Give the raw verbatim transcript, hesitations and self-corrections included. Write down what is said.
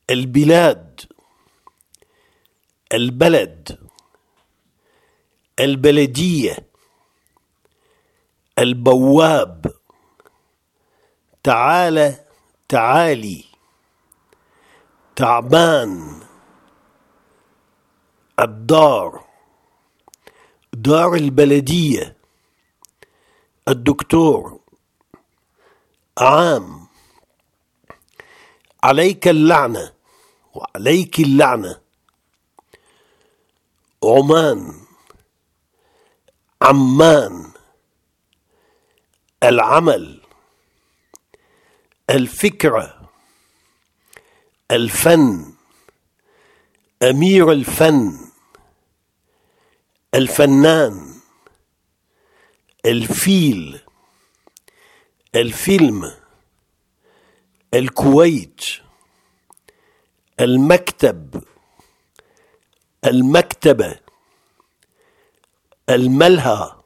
البلاد، البلد، البلدية، البواب، تعالى، تعالي، تعبان، الدار، دار البلدية، الدكتور، عام، عليك اللعنة وعليك اللعنة، عمان، عمان، العمل، الفكرة، الفن، أمير الفن، الفنان، الفيل، الفيلم، الكويت، المكتب، المكتبة، الملهى،